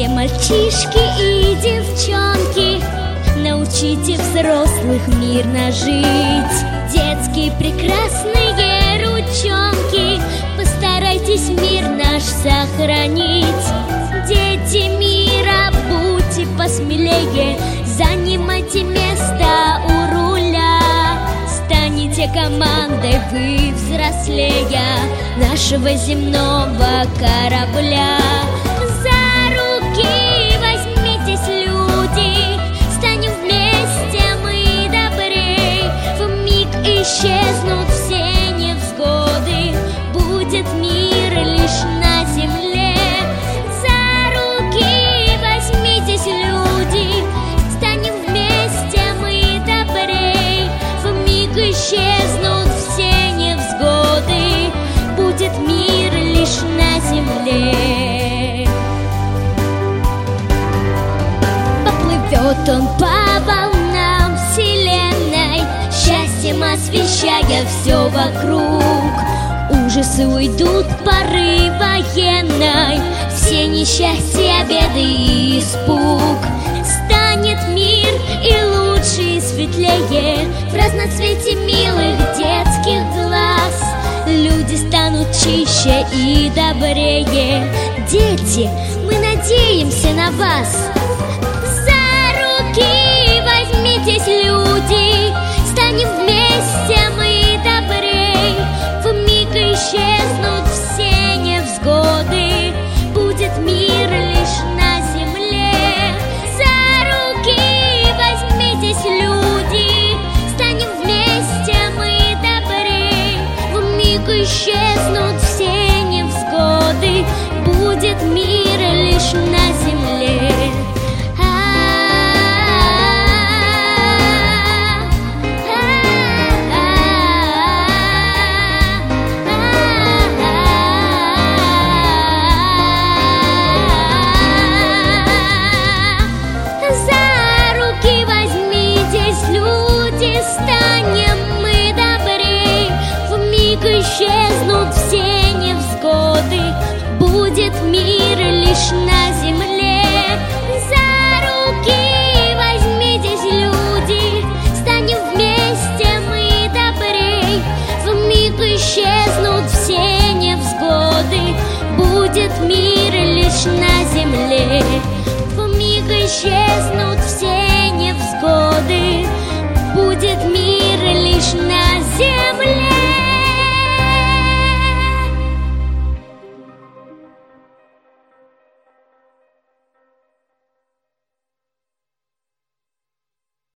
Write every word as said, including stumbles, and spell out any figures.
Все мальчишки и девчонки, научите взрослых мирно жить. Детские прекрасные ручонки, постарайтесь мир наш сохранить. Дети мира, будьте посмелее, занимайте место у руля. Станете командой вы взрослея нашего земного корабля. За руки возьмитесь, люди, станем вместе мы добрей. Вмиг исчезнут все невзгоды, будет мир лишь на земле. За руки возьмитесь, люди, станем вместе мы добрей. Вмиг исчезнут все невзгоды, будет мир лишь на земле. Поплывет он по волнам вселенной, счастьем освещая все вокруг. Ужасы уйдут поры военной, все несчастья, беды и испуг. Станет мир и лучше, и светлее в разноцвете милых детских глаз. Люди станут чище и добрее. Дети, мы надеемся на вас. За руки возьмитесь, люди, станем вместе мы добрей. Вмиг исчезнут все невзгоды, будет мир лишь на земле. За руки возьмитесь, люди, станем вместе мы добрей. Вмиг исчезнут все невзгоды, будет мир лишь на земле. Исчезнут все невзгоды, будет мир лишь на земле. За руки возьмитесь, люди, станем вместе мы добрей. Вмиг исчезнут все невзгоды, будет мир лишь на земле. Вмиг исчезнут